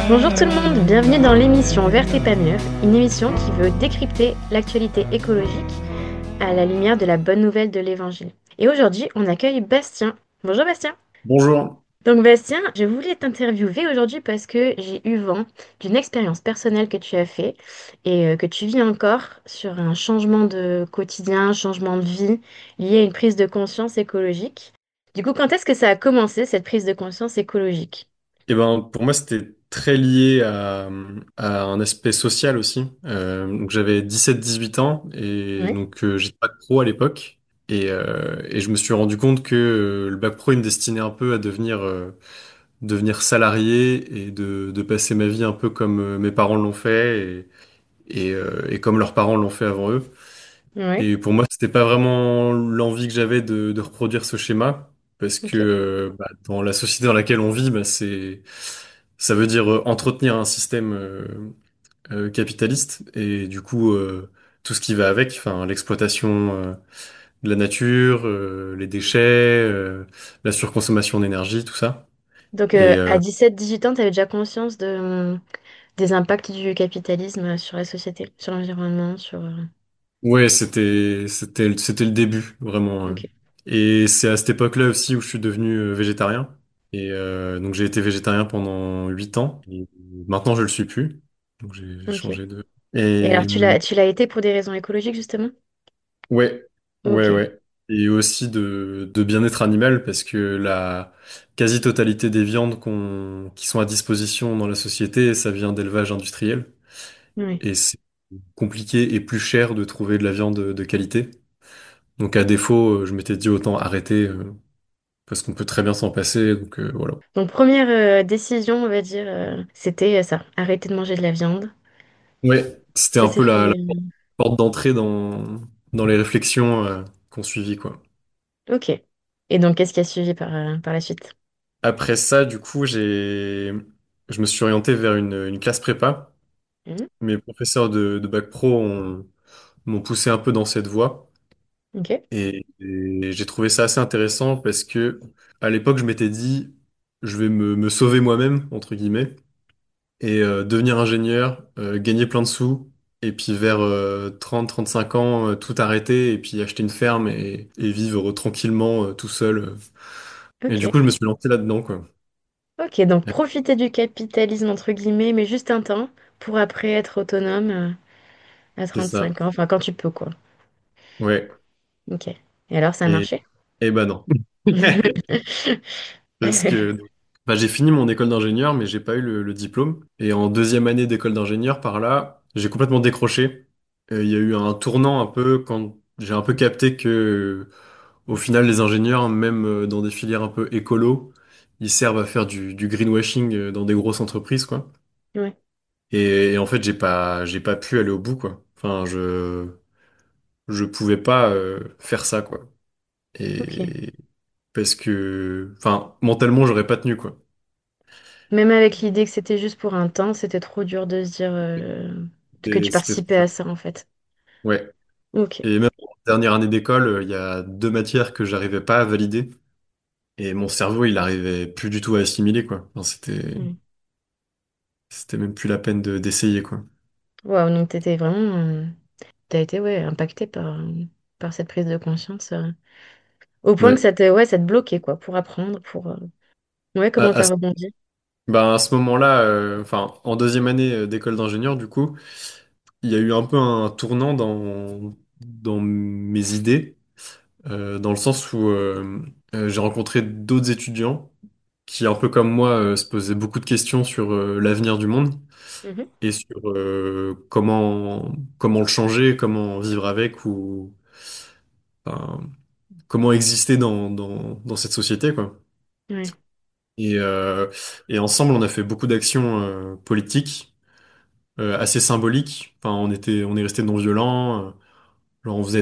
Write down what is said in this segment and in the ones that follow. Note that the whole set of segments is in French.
Bonjour tout le monde, bienvenue dans l'émission Verte et pas mûre, une émission qui veut décrypter l'actualité écologique à la lumière de la bonne nouvelle de l'Évangile. Et aujourd'hui, on accueille Bastien. Bonjour Bastien. Bonjour. Donc Bastien, je voulais t'interviewer aujourd'hui parce que j'ai eu vent d'une expérience personnelle que tu as fait et que tu vis encore sur un changement de quotidien, un changement de vie lié à une prise de conscience écologique. Du coup, quand est-ce que ça a commencé cette prise de conscience écologique? Eh ben, pour moi, c'était très lié à un aspect social aussi. Donc, j'avais 17-18 ans et Oui, donc j'étais bac pro à l'époque. Et je me suis rendu compte que le bac pro, il me destinait un peu à devenir salarié et de passer ma vie un peu comme mes parents l'ont fait et comme leurs parents l'ont fait avant eux. oui, Et pour moi, c'était pas vraiment l'envie que j'avais de reproduire ce schéma, parce que ok. dans la société dans laquelle on vit, ça veut dire entretenir un système capitaliste, et du coup tout ce qui va avec, enfin l'exploitation de la nature, les déchets, la surconsommation d'énergie, tout ça. Donc, Et à 17-18 ans, tu avais déjà conscience des impacts du capitalisme sur la société, sur l'environnement, sur... ouais, c'était le début vraiment. Ok, Et c'est à cette époque-là aussi où je suis devenu végétarien. Et donc j'ai été végétarien pendant 8 ans. Et maintenant je le suis plus. Donc j'ai ok. changé de. Et alors, Et tu l'as été pour des raisons écologiques, justement? ouais, Ok, ouais. Et aussi de bien-être animal parce que la quasi-totalité des viandes qui sont à disposition dans la société, ça vient d'élevage industriel. oui. Et c'est compliqué et plus cher de trouver de la viande de qualité. Donc à défaut, je m'étais dit autant arrêter parce qu'on peut très bien s'en passer. Donc voilà. Donc, première décision, on va dire, c'était ça, arrêter de manger de la viande. Ouais, c'était Ça un s'est peu fait... la porte d'entrée dans les réflexions qu'on suivit, quoi. Ok. Et donc, qu'est-ce qui a suivi par la suite? Après ça, du coup, je me suis orienté vers une classe prépa. Mhm, Mes professeurs de bac pro m'ont poussé un peu dans cette voie. ok, Et j'ai trouvé ça assez intéressant parce que à l'époque, je m'étais dit, je vais me sauver moi-même, entre guillemets. Et devenir ingénieur, gagner plein de sous, et puis vers 30-35 ans, tout arrêter, et puis acheter une ferme et vivre tranquillement tout seul. Et du ok. coup, je me suis lancé là-dedans, quoi. Ok, donc profiter du capitalisme, entre guillemets, mais juste un temps, pour après être autonome à C'est ça. 35 ans, enfin quand tu peux, quoi. Ouais. Ok. Et alors, ça a Et, marché? et ben non. Parce que bah, j'ai fini mon école d'ingénieur, mais j'ai pas eu le diplôme. Et en deuxième année d'école d'ingénieur, par là, j'ai complètement décroché. Il y a eu un tournant un peu quand j'ai un peu capté que au final, les ingénieurs, même dans des filières un peu écolo, ils servent à faire du greenwashing dans des grosses entreprises, quoi. Ouais, Et en fait, j'ai pas pu aller au bout, quoi. Enfin, je pouvais pas faire ça, quoi. ok. Et parce que, enfin, mentalement, j'aurais pas tenu, quoi. Même avec l'idée que c'était juste pour un temps, c'était trop dur de se dire que tu Et c'était, participais à ça, en fait. ouais. Ok. Et même en dernière année d'école, il y a deux matières que j'arrivais pas à valider. Et mon cerveau, il arrivait plus du tout à assimiler, quoi. Enfin, Mm. c'était même plus la peine d'essayer, quoi. Waouh, donc t'étais vraiment... t'as été, ouais, impacté par cette prise de conscience, au point que Ouais. ça te bloquait, quoi, pour apprendre, pour... Ouais, À, comment à t'as rebondi? Ben, à ce moment-là, enfin, en deuxième année d'école d'ingénieur, du coup, il y a eu un peu un tournant dans mes idées, dans le sens où j'ai rencontré d'autres étudiants qui, un peu comme moi, se posaient beaucoup de questions sur l'avenir du monde Mhm. et sur comment le changer, comment vivre avec ou enfin, comment exister dans cette société, quoi. Ouais, Et, euh, et ensemble, on a fait beaucoup d'actions politiques assez symbolique. Enfin, on est resté non violent. Genre, on faisait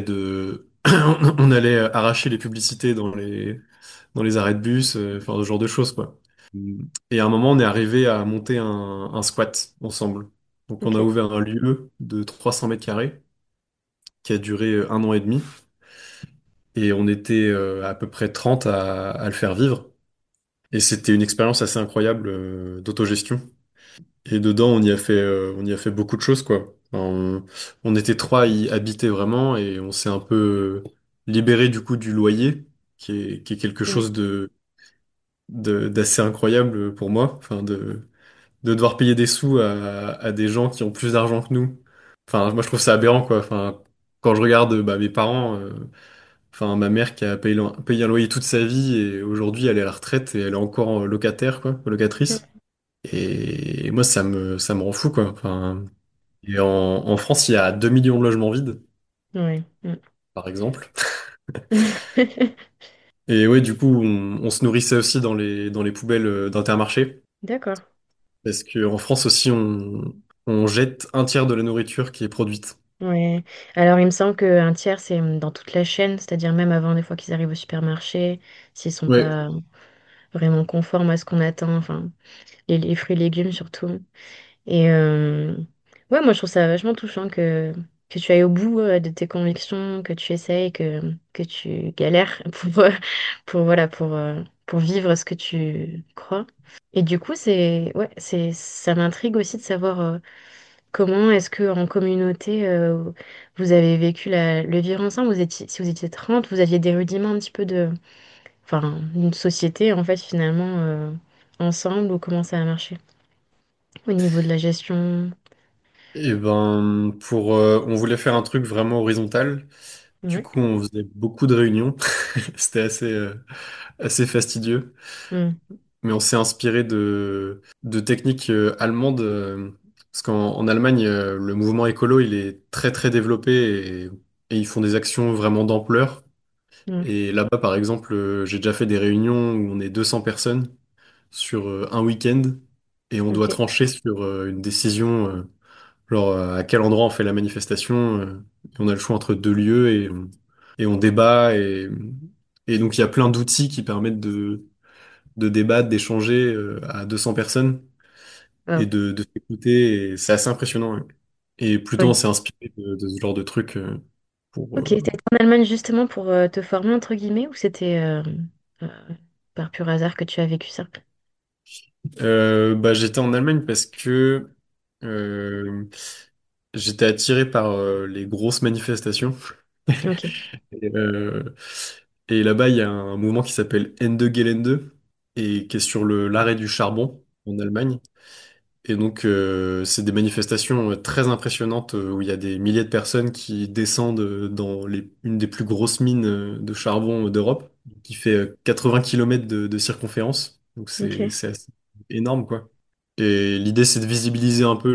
on allait arracher les publicités dans les arrêts de bus, enfin, ce genre de choses, quoi. Et à un moment, on est arrivé à monter un squat ensemble. Donc, on a ok, ouvert un lieu de 300 mètres carrés qui a duré 1 an et demi. Et on était à peu près 30 à le faire vivre. Et c'était une expérience assez incroyable d'autogestion. Et dedans, on y a fait beaucoup de choses, quoi. Enfin, on était trois à y habiter vraiment et on s'est un peu libéré du coup du loyer, qui est quelque Mm. chose d'assez incroyable pour moi. Enfin, de devoir payer des sous à des gens qui ont plus d'argent que nous. Enfin, moi, je trouve ça aberrant, quoi. Enfin, quand je regarde bah, mes parents, enfin, ma mère qui a payé un loyer toute sa vie et aujourd'hui, elle est à la retraite et elle est encore locataire, quoi, locatrice. Et moi, ça me rend fou, quoi. Enfin, et en France, il y a 2 millions de logements vides, Ouais. Mm. par exemple. Et ouais, du coup, on se nourrissait aussi dans les poubelles d'Intermarché. D'accord. Parce qu'en France aussi, on jette un tiers de la nourriture qui est produite. Ouais. Alors, il me semble qu'un tiers, c'est dans toute la chaîne, c'est-à-dire même avant des fois qu'ils arrivent au supermarché, s'ils sont Ouais. pas vraiment conformes à ce qu'on attend, enfin, les fruits et légumes surtout. Et ouais, moi, je trouve ça vachement touchant que tu ailles au bout de tes convictions, que tu essayes, que tu galères voilà, pour vivre ce que tu crois. Et du coup, ouais, ça m'intrigue aussi de savoir. Comment est-ce que en communauté, vous avez vécu le vivre ensemble? Si vous étiez 30, vous aviez des rudiments un petit peu enfin, une société en fait finalement ensemble ou comment ça a marché au niveau de la gestion? Et ben, on voulait faire un truc vraiment horizontal. Du Ouais. coup, on faisait beaucoup de réunions. C'était assez fastidieux. Mm. Mais on s'est inspiré de techniques allemandes. Parce qu'en Allemagne, le mouvement écolo, il est très, très développé et ils font des actions vraiment d'ampleur. Mm. Et là-bas, par exemple, j'ai déjà fait des réunions où on est 200 personnes sur un week-end et on doit Ok. trancher sur une décision, genre à quel endroit on fait la manifestation. Et on a le choix entre deux lieux et on débat. Et donc, il y a plein d'outils qui permettent de débattre, d'échanger à 200 personnes et Wow. de s'écouter. Et c'est assez impressionnant, ouais. Et plutôt, on Oui. s'est inspiré de ce genre de trucs pour, Ok. T'étais en Allemagne justement pour te former entre guillemets ou c'était euh, par pur hasard que tu as vécu ça? bah, j'étais en Allemagne parce que euh, j'étais attiré par les grosses manifestations. Ok. Et, et là-bas, il y a un mouvement qui s'appelle Ende Gelände et qui est sur l'arrêt du charbon en Allemagne. Et donc, c'est des manifestations très impressionnantes où il y a des milliers de personnes qui descendent dans une des plus grosses mines de charbon d'Europe, qui fait 80 km de circonférence. Donc, Ok. c'est assez énorme, quoi. Et l'idée, c'est de visibiliser un peu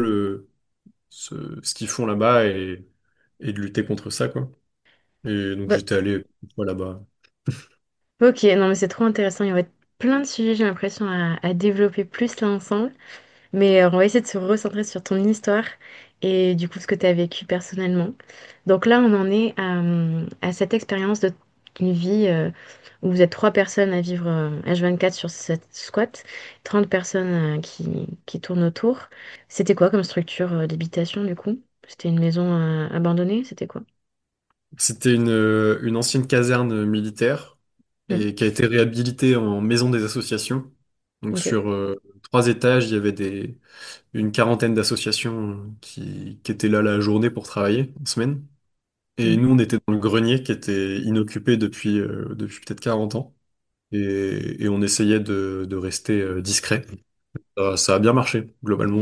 ce qu'ils font là-bas et de lutter contre ça, quoi. Et donc, Bah, j'étais allé une fois là-bas. ok. Non mais c'est trop intéressant. Il y aurait plein de sujets, j'ai l'impression, à développer plus là ensemble. Mais on va essayer de se recentrer sur ton histoire et du coup ce que tu as vécu personnellement. Donc là, on en est à cette expérience d'une vie où vous êtes trois personnes à vivre H24 sur cette squat, 30 personnes qui tournent autour. C'était quoi comme structure d'habitation du coup? C'était une maison abandonnée? C'était quoi? C'était une ancienne caserne militaire Mhm. et qui a été réhabilitée en maison des associations. Donc Ok. sur 3 étages, il y avait une quarantaine d'associations qui étaient là la journée pour travailler, en semaine. Et Mhm. nous, on était dans le grenier qui était inoccupé depuis peut-être 40 ans. Et on essayait de rester discret. Ça a bien marché, globalement.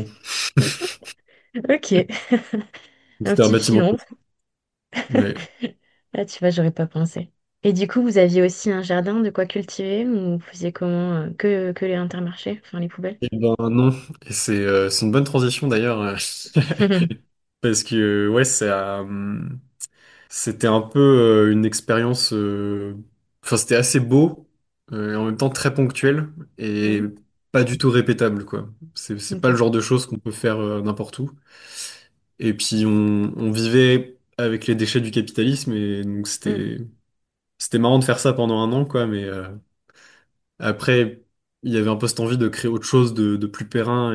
Ok. Un C'était un petit bâtiment. filon. Ouais. Ah, tu vois, j'aurais pas pensé. Et du coup, vous aviez aussi un jardin de quoi cultiver ou vous faisiez comment que les intermarchés, enfin les poubelles? Et ben non. Et c'est une bonne transition d'ailleurs. Parce que ouais, c'était un peu une expérience. Enfin, c'était assez beau et en même temps très ponctuel et Mhm. pas du tout répétable, quoi. C'est pas le Ok. genre de choses qu'on peut faire n'importe où. Et puis on vivait avec les déchets du capitalisme et donc Mhm. c'était marrant de faire ça pendant un an, quoi. Mais après, il y avait un peu cette envie de créer autre chose de plus périn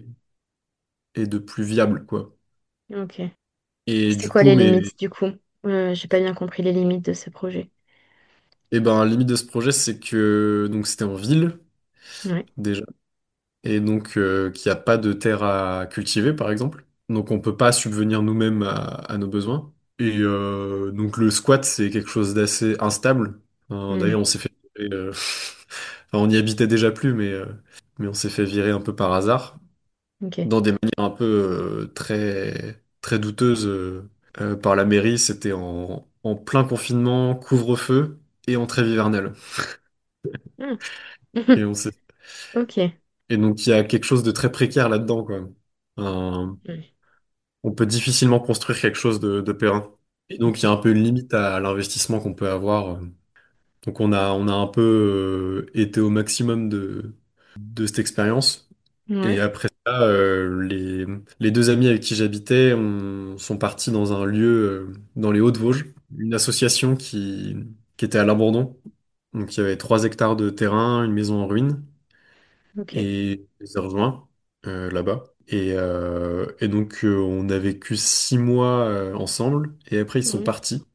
et de plus viable, quoi. Ok. Et C'était du quoi coup, les mais limites du coup? J'ai pas bien compris les limites de ce projet. et ben, la limite de ce projet, c'est que donc c'était en ville Ouais. déjà. et donc qu'il n'y a pas de terre à cultiver, par exemple. Donc on peut pas subvenir nous-mêmes à nos besoins. Et donc le squat, c'est quelque chose d'assez instable. D'ailleurs, on Hmm. s'est fait enfin, on y habitait déjà plus, mais on s'est fait virer un peu par hasard, Ok. dans des manières un peu très, très douteuses par la mairie. C'était en plein confinement, couvre-feu et en trêve hivernale. Hmm. Et on s'est Ok. Et donc, il y a quelque chose de très précaire là-dedans, quoi. Un- Hmm. on peut difficilement construire quelque chose de périn. Et donc, il y a un Ok. peu une limite à l'investissement qu'on peut avoir. Donc, on a un peu été au maximum de cette expérience. Et Ouais. après ça, les deux amis avec qui j'habitais sont partis dans un lieu dans les Hauts-de-Vosges, une association qui était à l'abandon. Donc, il y avait 3 hectares de terrain, une maison en ruine. Ok. Et je les ai rejoints là-bas. Et donc, on a vécu 6 mois ensemble, et après, ils sont Hmm. partis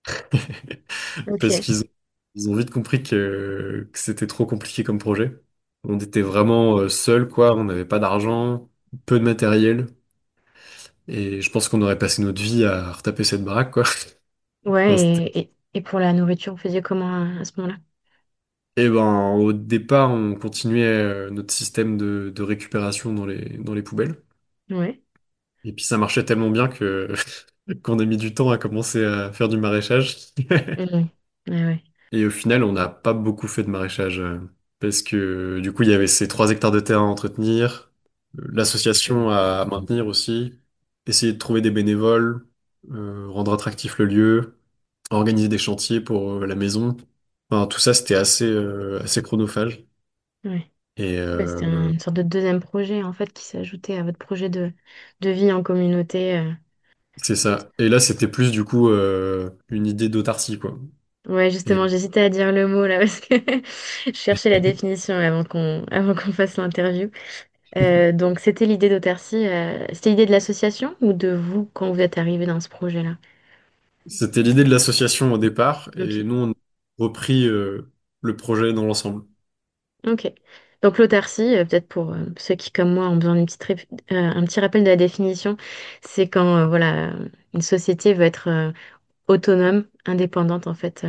parce Ok. ils ont vite compris que c'était trop compliqué comme projet. On était vraiment seuls, quoi. On n'avait pas d'argent, peu de matériel, et je pense qu'on aurait passé notre vie à retaper cette baraque, quoi. Ouais, Enfin, et pour la nourriture, vous faisiez comment à ce moment-là? et ben, au départ, on continuait notre système de récupération dans les poubelles. Ouais. Et puis ça marchait tellement bien que qu'on a mis du temps à commencer à faire du maraîchage. Hmm. Ouais, ouais. Et au final, on n'a pas beaucoup fait de maraîchage parce que du coup, il y avait ces 3 hectares de terrain à entretenir, l'association à maintenir aussi, essayer de trouver des bénévoles, rendre attractif le lieu, organiser des chantiers pour la maison. Enfin, tout ça, c'était assez chronophage. Ouais. Et Ouais, c'était une sorte de deuxième projet en fait qui s'ajoutait à votre projet de vie en communauté. c'est ça. Et là, c'était plus du coup une idée d'autarcie, quoi. Ouais, Et justement, j'hésitais à dire le mot là parce que je cherchais la définition avant qu'on fasse l'interview. Donc, c'était l'idée d'autarcie. C'était l'idée de l'association ou de vous quand vous êtes arrivé dans ce projet-là? c'était l'idée de l'association au départ, et Ok. nous, on a repris le projet dans l'ensemble. Ok. Donc, l'autarcie, peut-être pour ceux qui, comme moi, ont besoin un petit rappel de la définition, c'est quand voilà, une société veut être autonome, indépendante en fait.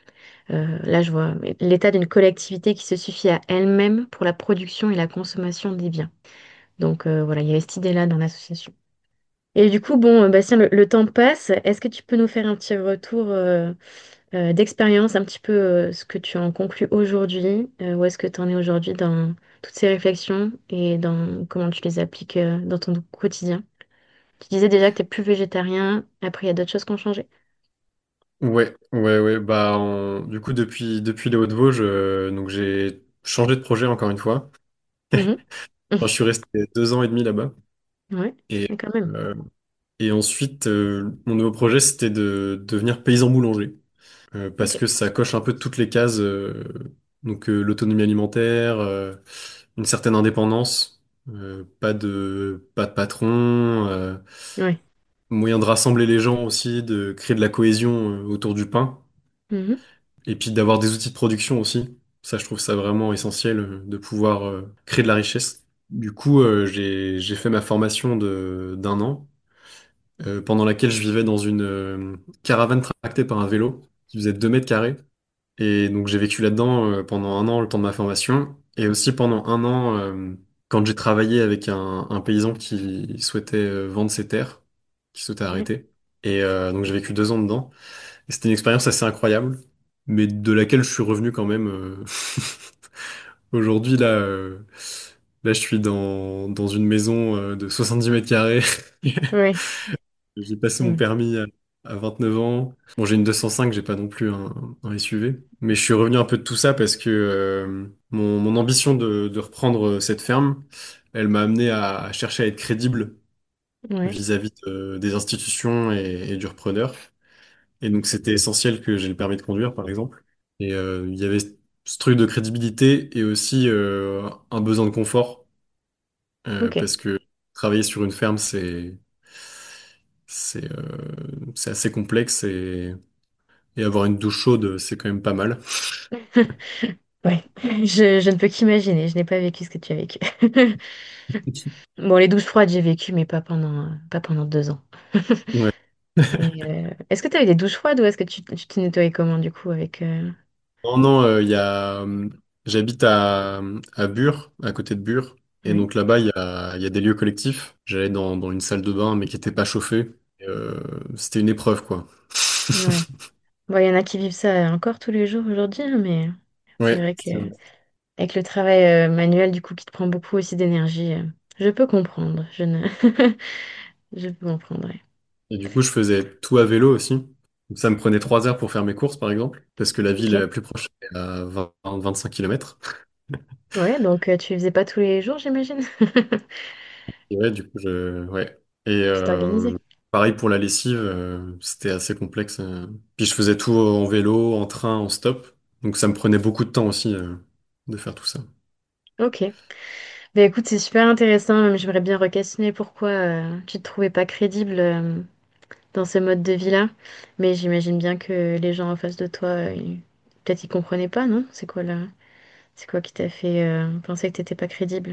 Là, je vois l'état d'une collectivité qui se suffit à elle-même pour la production et la consommation des biens. Donc voilà, il y avait cette idée-là dans l'association. Et du coup, bon, Bastien, le temps passe. Est-ce que tu peux nous faire un petit retour d'expérience, un petit peu ce que tu en conclus aujourd'hui? Où est-ce que tu en es aujourd'hui dans toutes ces réflexions et dans comment tu les appliques dans ton quotidien? Tu disais déjà que tu n'es plus végétarien. Après, il y a d'autres choses qui ont changé. Ouais, ouais, ouais. Bah, du coup, depuis les Hauts-de-Vosges, donc j'ai changé de projet encore une fois. Mhm. Enfin, je suis resté 2 ans et demi là-bas. Ouais, Et, mais quand même. euh, et ensuite, mon nouveau projet, c'était de devenir paysan boulanger. Parce Ok. que ça coche un peu toutes les cases. Donc, l'autonomie alimentaire, une certaine indépendance, pas de patron. Ouais. Moyen de rassembler les gens aussi, de créer de la cohésion autour du pain, Mhm. et puis d'avoir des outils de production aussi. Ça, je trouve ça vraiment essentiel de pouvoir créer de la richesse. Du coup, j'ai fait ma formation d'un an, pendant laquelle je vivais dans une caravane tractée par un vélo qui faisait 2 mètres carrés. Et donc j'ai vécu là-dedans pendant un an, le temps de ma formation, et aussi pendant un an quand j'ai travaillé avec un paysan qui souhaitait vendre ses terres, qui souhaitait Ouais. arrêter. Et donc j'ai vécu 2 ans dedans. Et c'était une expérience assez incroyable, mais de laquelle je suis revenu quand même. Aujourd'hui, là, je suis dans une maison de 70 mètres carrés. Ouais. J'ai passé mon Ouais. permis à 29 ans. Bon, j'ai une 205, j'ai pas non plus un SUV. Mais je suis revenu un peu de tout ça parce que mon ambition de reprendre cette ferme, elle m'a amené à chercher à être crédible Ouais. vis-à-vis des institutions et du repreneur. Et donc, c'était essentiel que j'ai le permis de conduire, par exemple. Et il y avait ce truc de crédibilité et aussi un besoin de confort Ok. parce que travailler sur une ferme, c'est assez complexe, et avoir une douche chaude, c'est quand même pas mal. Ouais, je ne peux qu'imaginer, je n'ai pas vécu ce que tu as vécu. Bon, les douches froides, j'ai vécu, mais pas pendant 2 ans. Ouais. Et est-ce que tu avais des douches froides ou est-ce que tu te nettoyais comment du coup avec Non, non, j'habite à Bure, à côté de Bure. Et Ouais, donc là-bas, il y a des lieux collectifs. J'allais dans une salle de bain, mais qui n'était pas chauffée. Et, c'était une épreuve, quoi. ouais. Bon, il y en a qui vivent ça encore tous les jours aujourd'hui, hein, mais c'est Ouais, vrai que avec le travail manuel du coup qui te prend beaucoup aussi d'énergie, je peux comprendre. Je ne je peux comprendre. Ouais. et du coup, je faisais tout à vélo aussi. Donc, ça me prenait 3 heures pour faire mes courses, par exemple, parce que la ville Ok. la plus proche est à 20-25 kilomètres. Ouais, donc tu faisais pas tous les jours, j'imagine. Et ouais, du coup, ouais. Et Tu t'organisais. pareil pour la lessive, c'était assez complexe. Puis je faisais tout en vélo, en train, en stop. Donc ça me prenait beaucoup de temps aussi, de faire tout ça. Ok. Ben écoute, c'est super intéressant. Même j'aimerais bien re-questionner pourquoi tu te trouvais pas crédible dans ce mode de vie-là. Mais j'imagine bien que les gens en face de toi, peut-être ils comprenaient pas, non? C'est quoi qui t'a fait penser que t'étais pas crédible?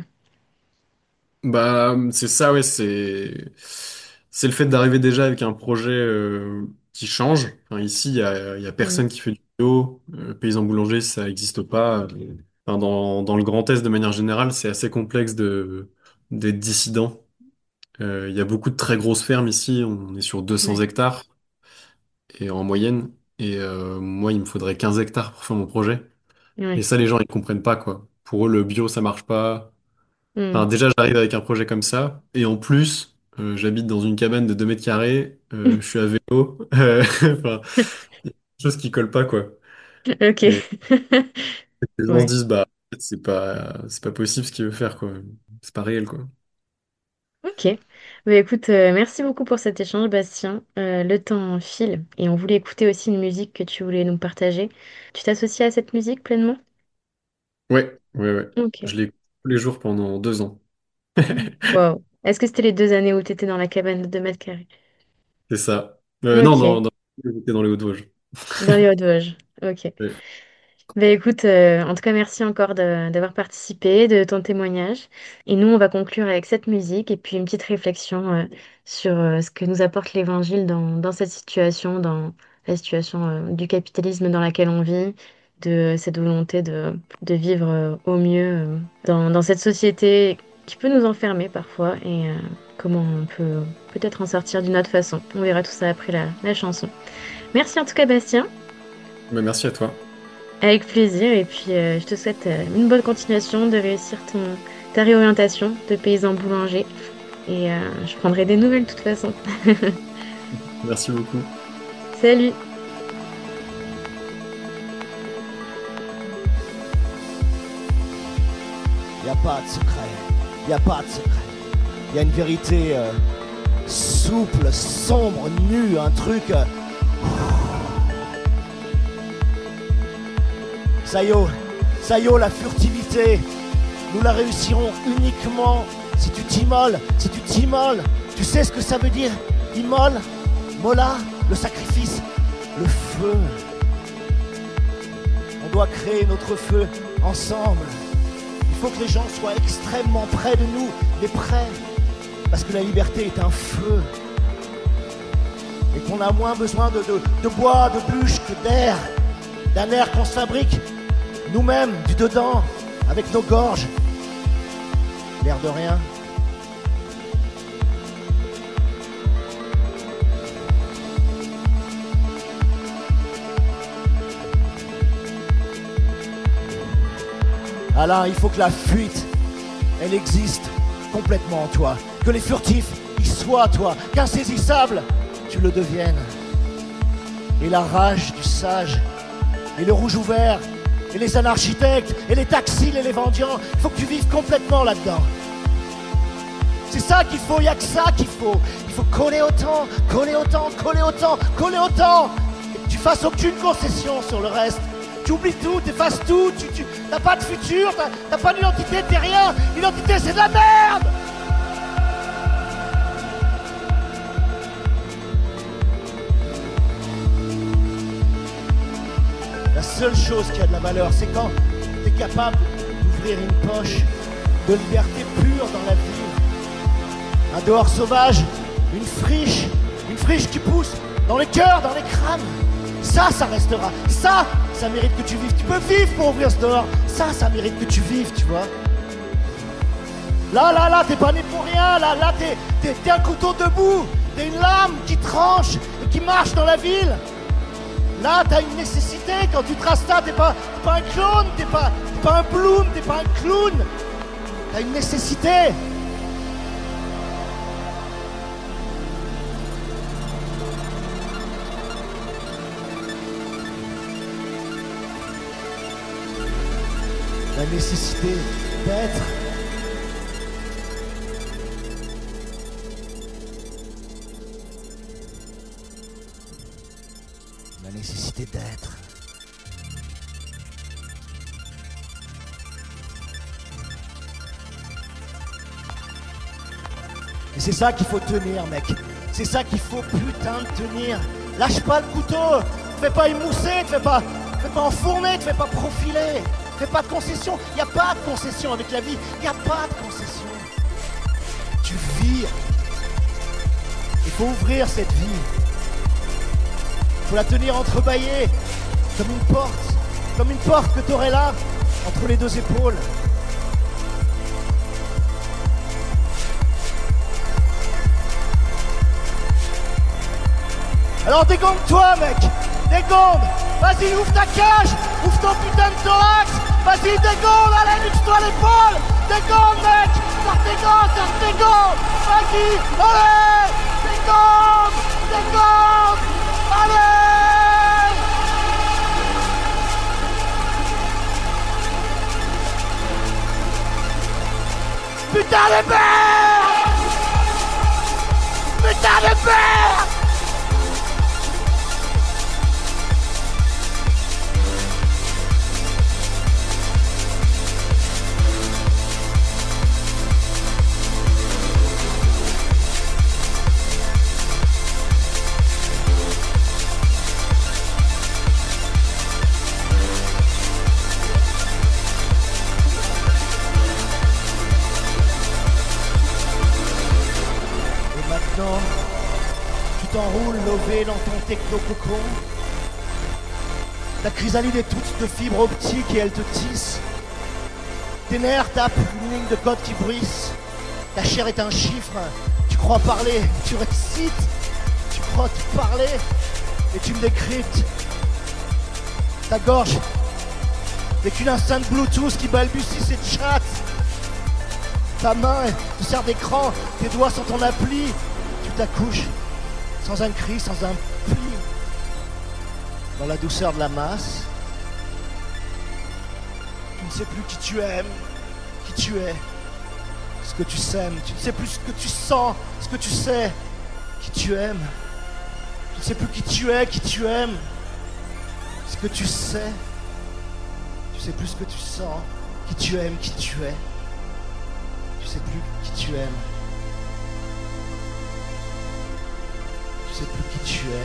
Bah, c'est ça, ouais, c'est le fait d'arriver déjà avec un projet qui change. Enfin, ici, il y a Hmm. personne qui fait du vélo. Paysan boulanger, ça n'existe pas. Enfin, dans le Grand Est, de manière générale, c'est assez complexe d'être dissident. Il y a beaucoup de très grosses fermes ici. On est sur 200 Ouais, hectares et en moyenne. Et moi, il me faudrait 15 hectares pour faire mon projet. Et ouais. ça, les gens, ils comprennent pas, quoi. Pour eux, le bio, ça marche pas. Hmm. Enfin, déjà, j'arrive avec un projet comme ça. Et en plus, j'habite dans une cabane de 2 mètres carrés. Je suis à vélo. Enfin, des choses qui collent pas, quoi. Ok. Et les gens se Ouais. disent, bah, en fait, c'est pas possible ce qu'il veut faire, quoi. C'est pas réel, quoi. Ok. Bah, écoute, merci beaucoup pour cet échange, Bastien. Le temps file et on voulait écouter aussi une musique que tu voulais nous partager. Tu t'associes à cette musique pleinement? Ouais, ouais, ouais. Ok. Je l'écoute tous les jours pendant 2 ans. Wow. Est-ce que c'était les 2 années où tu étais dans la cabane de 2 mètres carrés? C'est ça. Non, Ok. j'étais dans les Hauts-de-Vosges. Dans les Hauts-de-Vosges. Ok. Ouais. Ben écoute, en tout cas, merci encore d'avoir participé, de ton témoignage. Et nous, on va conclure avec cette musique et puis une petite réflexion sur ce que nous apporte l'Évangile dans cette situation, dans la situation du capitalisme dans laquelle on vit, de cette volonté de vivre au mieux dans cette société qui peut nous enfermer parfois et comment on peut peut-être en sortir d'une autre façon. On verra tout ça après la chanson. Merci en tout cas, Bastien. Bah, merci à toi. Avec plaisir, et puis je te souhaite une bonne continuation, de réussir ta réorientation de paysan boulanger. Et je prendrai des nouvelles de toute façon. Merci beaucoup. Salut! Il n'y a pas de secret. Il n'y a pas de secret. Il y a une vérité souple, sombre, nue, un truc. Ça y est, la furtivité. Nous la réussirons uniquement si tu t'immoles, si tu t'immoles. Tu sais ce que ça veut dire, immole, mola, le sacrifice, le feu. On doit créer notre feu ensemble. Il faut que les gens soient extrêmement près de nous, mais près. Parce que la liberté est un feu. Et qu'on a moins besoin de bois, de bûches que d'air. D'un air qu'on se fabrique nous-mêmes, du dedans, avec nos gorges. L'air de rien. Alain, il faut que la fuite, elle existe complètement en toi. Que les furtifs y soient, toi. Qu'insaisissable, tu le deviennes. Et la rage du sage, et le rouge ouvert, et les anarchitectes, et les taxis, et les mendiants, il faut que tu vives complètement là-dedans. C'est ça qu'il faut, il n'y a que ça qu'il faut. Il faut coller autant, coller autant, coller autant, coller autant. Et que tu fasses aucune concession sur le reste. Tu oublies tout, tu effaces tout, tu n'as pas de futur, t'as pas d'identité, t'es rien. L'identité, c'est de la merde. La seule chose qui a de la valeur, c'est quand t'es capable d'ouvrir une poche de liberté pure dans la ville. Un dehors sauvage, une friche qui pousse dans les cœurs, dans les crânes. Ça restera. Ça mérite que tu vives. Tu peux vivre pour ouvrir ce dehors. Ça mérite que tu vives, tu vois. Là, t'es pas né pour rien. Là, t'es un couteau debout. T'es une lame qui tranche et qui marche dans la ville. Là, t'as une nécessité. Quand tu traces ça, t'es pas un clone, t'es pas un Bloom, t'es pas un clown. T'as une nécessité. La nécessité d'être. La nécessité d'être. Et c'est ça qu'il faut tenir, mec. C'est ça qu'il faut putain de tenir. Lâche pas le couteau. Te fais pas émousser, te fais pas enfourner, te fais pas profiler. Fais pas de concession. Il n'y a pas de concession avec la vie. Il n'y a pas de concession. Tu vis. Il faut ouvrir cette vie. Il faut la tenir entrebâillée. Comme une porte. Comme une porte que tu aurais là, entre les deux épaules. Alors dégonde-toi, mec. Dégonde. Vas-y, ouvre ta cage. Ouvre ton putain de thorax. Vas-y, dégonde. Allez, luxe-toi l'épaule. Dégonde, mec. Sors tes gants. Vas-y. Allez. Dégonde. Allez. Putain de merde. Putain de merde. Tu t'enroules lové dans ton techno-cocon. Ta chrysalide est toute de fibres optiques et elle te tisse. Tes nerfs tapent une ligne de code qui bruisse. Ta chair est un chiffre. Tu crois parler, tu récites. Tu crois te parler et tu me décryptes. Ta gorge n'est qu'une enceinte Bluetooth qui balbutie ses chats. Ta main te sert d'écran, tes doigts sont ton appli. Tu t'accouches sans un cri, sans un pli. Dans la douceur de la masse. Tu ne sais plus qui tu aimes, qui tu es, ce que tu sèmes. Tu ne sais plus ce que tu sens, ce que tu sais, qui tu aimes. Tu ne sais plus qui tu es, qui tu aimes, ce que tu sais. Tu sais plus ce que tu sens, qui tu aimes, qui tu es. Tu sais plus qui tu aimes. Tu sais plus qui tu es.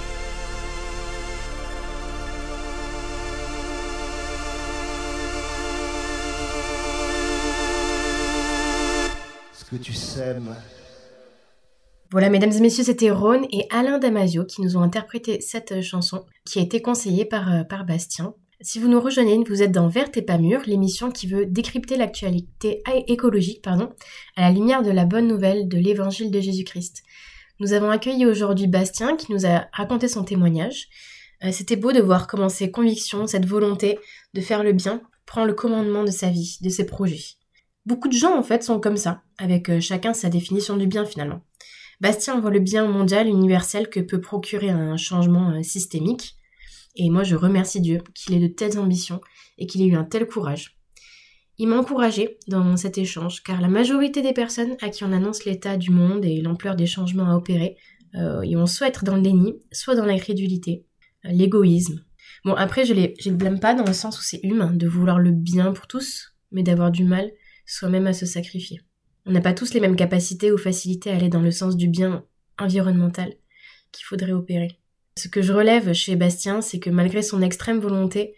Ce que tu sèmes. Voilà, mesdames et messieurs, c'était Rhône et Alain Damasio qui nous ont interprété cette chanson qui a été conseillée par Bastien. Si vous nous rejoignez, vous êtes dans Verte et pas mûre, l'émission qui veut décrypter l'actualité écologique, à la lumière de la bonne nouvelle de l'évangile de Jésus-Christ. Nous avons accueilli aujourd'hui Bastien qui nous a raconté son témoignage. C'était beau de voir comment ses convictions, cette volonté de faire le bien, prend le commandement de sa vie, de ses projets. Beaucoup de gens en fait sont comme ça, avec chacun sa définition du bien finalement. Bastien voit le bien mondial, universel que peut procurer un changement systémique. Et moi, je remercie Dieu qu'il ait de telles ambitions et qu'il ait eu un tel courage. Il m'a encouragée dans cet échange, car la majorité des personnes à qui on annonce l'état du monde et l'ampleur des changements à opérer, ils vont soit être dans le déni, soit dans l'incrédulité, l'égoïsme. Bon, après, je le blâme pas dans le sens où c'est humain de vouloir le bien pour tous, mais d'avoir du mal soi-même à se sacrifier. On n'a pas tous les mêmes capacités ou facilités à aller dans le sens du bien environnemental qu'il faudrait opérer. Ce que je relève chez Bastien, c'est que malgré son extrême volonté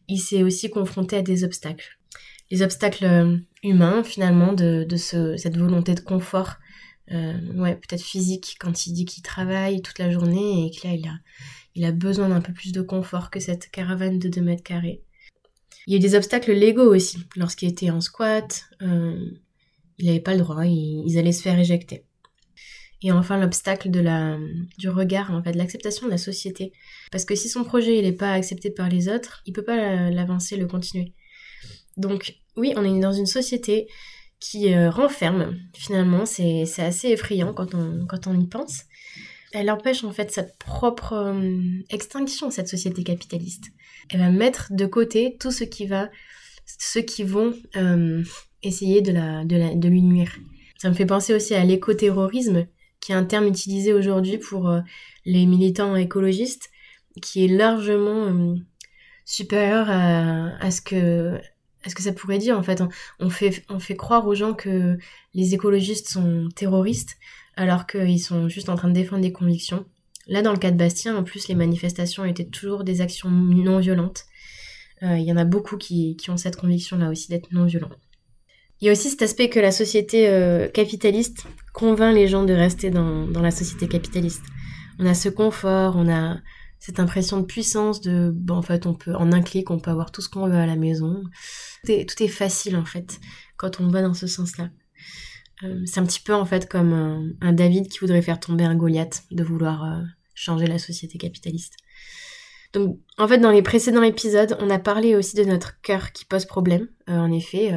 il s'est aussi confronté à des obstacles. Les obstacles humains, finalement, cette volonté de confort, peut-être physique, quand il dit qu'il travaille toute la journée et que là, il a besoin d'un peu plus de confort que cette caravane de 2 mètres carrés. Il y a eu des obstacles légaux aussi. Lorsqu'il était en squat, il n'avait pas le droit, ils allaient se faire éjecter. Et enfin, l'obstacle du regard, en fait, de l'acceptation de la société. Parce que si son projet n'est pas accepté par les autres, il peut pas l'avancer, le continuer. Donc oui, on est dans une société qui renferme, finalement, c'est assez effrayant quand on y pense. Elle empêche en fait sa propre extinction, cette société capitaliste. Elle va mettre de côté tout ceux qui vont essayer de lui nuire. Ça me fait penser aussi à l'écoterrorisme, qui est un terme utilisé aujourd'hui pour les militants écologistes, qui est largement supérieur à ce que ça pourrait dire. En fait, on fait croire aux gens que les écologistes sont terroristes, alors qu'ils sont juste en train de défendre des convictions. Là, dans le cas de Bastien, en plus, les manifestations étaient toujours des actions non violentes. Il y en a beaucoup qui ont cette conviction-là aussi d'être non violents. Il y a aussi cet aspect que la société capitaliste convainc les gens de rester dans la société capitaliste. On a ce confort, on a cette impression de puissance en fait, en un clic, on peut avoir tout ce qu'on veut à la maison. Tout est facile, en fait, quand on va dans ce sens-là. C'est un petit peu, en fait, comme un David qui voudrait faire tomber un Goliath, de vouloir changer la société capitaliste. Donc, en fait, dans les précédents épisodes, on a parlé aussi de notre cœur qui pose problème. En effet,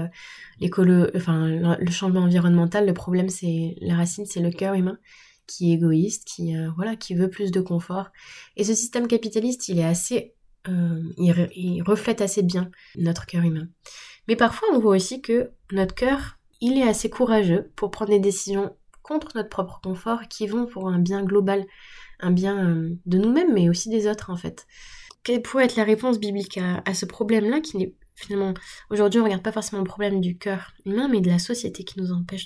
le changement environnemental, le problème, la racine, c'est le cœur humain qui est égoïste, qui veut plus de confort. Et ce système capitaliste, il est assez, il reflète assez bien notre cœur humain. Mais parfois, on voit aussi que notre cœur, il est assez courageux pour prendre des décisions contre notre propre confort qui vont pour un bien global, un bien de nous-mêmes, mais aussi des autres, en fait. Quelle pourrait être la réponse biblique à ce problème-là qui n'est finalement... Aujourd'hui, on ne regarde pas forcément le problème du cœur humain, mais de la société qui nous empêche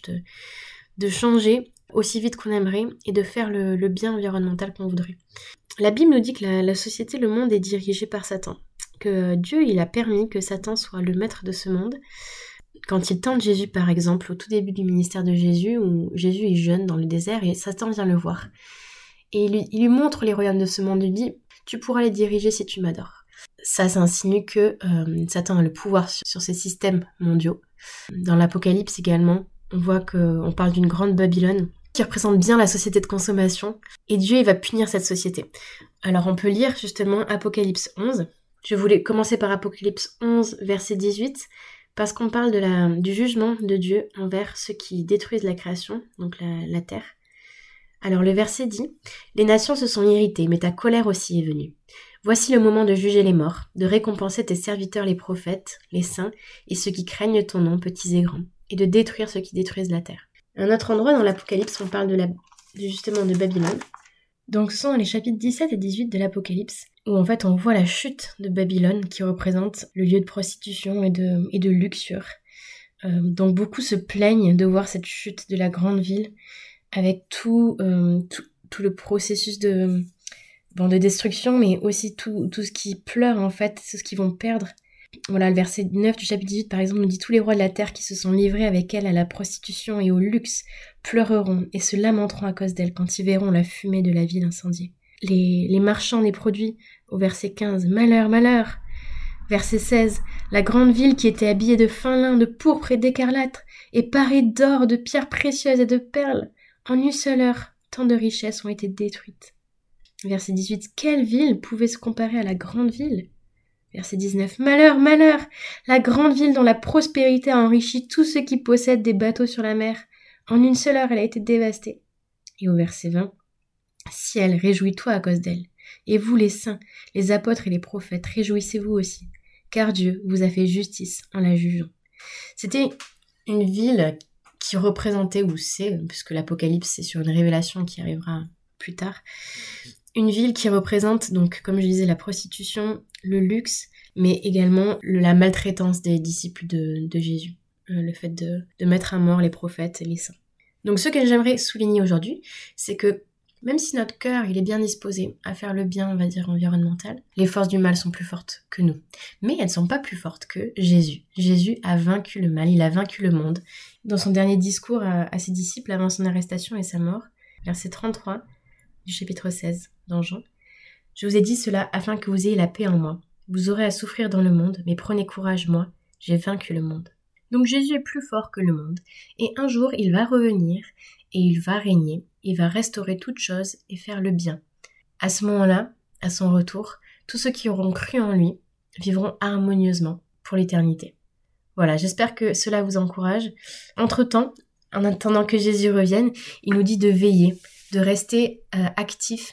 de changer aussi vite qu'on aimerait et de faire le bien environnemental qu'on voudrait. La Bible nous dit que la société, le monde est dirigé par Satan, que Dieu, il a permis que Satan soit le maître de ce monde. Quand il tente Jésus, par exemple, au tout début du ministère de Jésus, où Jésus est jeune dans le désert et Satan vient le voir. Et il lui montre les royaumes de ce monde, il lui dit « Tu pourras les diriger si tu m'adores ». Ça insinue que Satan a le pouvoir sur ces systèmes mondiaux. Dans l'Apocalypse également, on voit qu'on parle d'une grande Babylone qui représente bien la société de consommation, et Dieu, il va punir cette société. Alors on peut lire justement Apocalypse 11. Je voulais commencer par Apocalypse 11, verset 18, parce qu'on parle du jugement de Dieu envers ceux qui détruisent la création, donc la terre. Alors le verset dit « Les nations se sont irritées, mais ta colère aussi est venue. Voici le moment de juger les morts, de récompenser tes serviteurs les prophètes, les saints, et ceux qui craignent ton nom, petits et grands, et de détruire ceux qui détruisent la terre. » À un autre endroit dans l'Apocalypse, on parle justement de Babylone. Donc ce sont les chapitres 17 et 18 de l'Apocalypse, où en fait on voit la chute de Babylone qui représente le lieu de prostitution et de luxure. Donc beaucoup se plaignent de voir cette chute de la grande ville avec tout le processus de destruction, mais aussi tout ce qui pleure en fait, tout ce qu'ils vont perdre. Voilà, le verset 9 du chapitre 18 par exemple nous dit « Tous les rois de la terre qui se sont livrés avec elle à la prostitution et au luxe pleureront et se lamenteront à cause d'elle quand ils verront la fumée de la ville incendiée. » Les marchands des produits au verset 15 « Malheur, malheur !» Verset 16 « La grande ville qui était habillée de fin lin, de pourpre et d'écarlate, et parée d'or, de pierres précieuses et de perles, en une seule heure, tant de richesses ont été détruites. » Verset 18 « Quelle ville pouvait se comparer à la grande ville ?» Verset 19 « Malheur, malheur ! La grande ville dont la prospérité a enrichi tous ceux qui possèdent des bateaux sur la mer. En une seule heure, elle a été dévastée. » Et au verset 20 « Ciel, réjouis-toi à cause d'elle. Et vous, les saints, les apôtres et les prophètes, réjouissez-vous aussi, car Dieu vous a fait justice en la jugeant. » C'était une ville qui représentait, ou c'est, puisque l'Apocalypse c'est sur une révélation qui arrivera plus tard, une ville qui représente, donc, comme je disais, la prostitution, le luxe, mais également la maltraitance des disciples de Jésus. Le fait de mettre à mort les prophètes et les saints. Donc ce que j'aimerais souligner aujourd'hui, c'est que Même si notre cœur, il est bien disposé à faire le bien, on va dire, environnemental, les forces du mal sont plus fortes que nous. Mais elles ne sont pas plus fortes que Jésus. Jésus a vaincu le mal, il a vaincu le monde. Dans son dernier discours à ses disciples avant son arrestation et sa mort, verset 33 du chapitre 16 dans Jean, « Je vous ai dit cela afin que vous ayez la paix en moi. Vous aurez à souffrir dans le monde, mais prenez courage, moi, j'ai vaincu le monde. » Donc Jésus est plus fort que le monde, et un jour il va revenir, et il va régner, il va restaurer toutes choses et faire le bien. À ce moment-là, à son retour, tous ceux qui auront cru en lui vivront harmonieusement pour l'éternité. Voilà, j'espère que cela vous encourage. Entre-temps, en attendant que Jésus revienne, il nous dit de veiller, de rester actif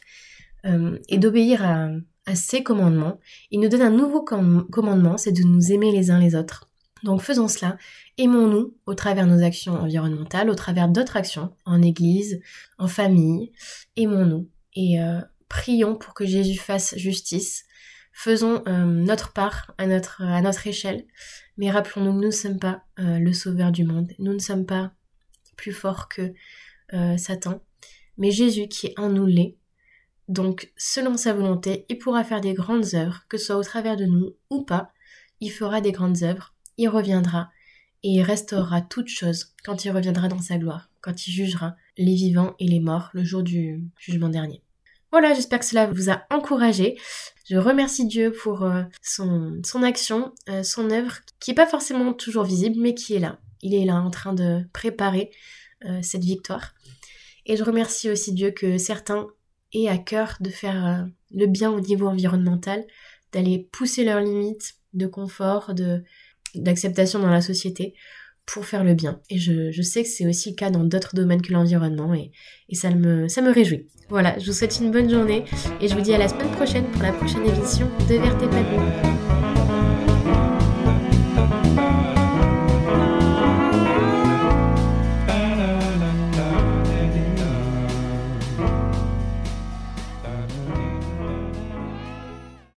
et d'obéir à ses commandements. Il nous donne un nouveau commandement, c'est de nous aimer les uns les autres. Donc faisons cela, aimons-nous au travers de nos actions environnementales, au travers d'autres actions, en église, en famille, aimons-nous et prions pour que Jésus fasse justice. Faisons notre part à notre échelle, mais rappelons-nous que nous ne sommes pas le sauveur du monde, nous ne sommes pas plus forts que Satan, mais Jésus qui est en nous l'est. Donc selon sa volonté, il pourra faire des grandes œuvres, que ce soit au travers de nous ou pas, il fera des grandes œuvres. Il reviendra et il restaurera toutes choses quand il reviendra dans sa gloire, quand il jugera les vivants et les morts le jour du jugement dernier. Voilà, j'espère que cela vous a encouragé. Je remercie Dieu pour son action, son œuvre, qui n'est pas forcément toujours visible, mais qui est là. Il est là en train de préparer cette victoire. Et je remercie aussi Dieu que certains aient à cœur de faire le bien au niveau environnemental, d'aller pousser leurs limites de confort, d'acceptation dans la société pour faire le bien. Et je sais que c'est aussi le cas dans d'autres domaines que l'environnement et ça me réjouit. Voilà, je vous souhaite une bonne journée et je vous dis à la semaine prochaine pour la prochaine émission de Vert et Pas de Mou.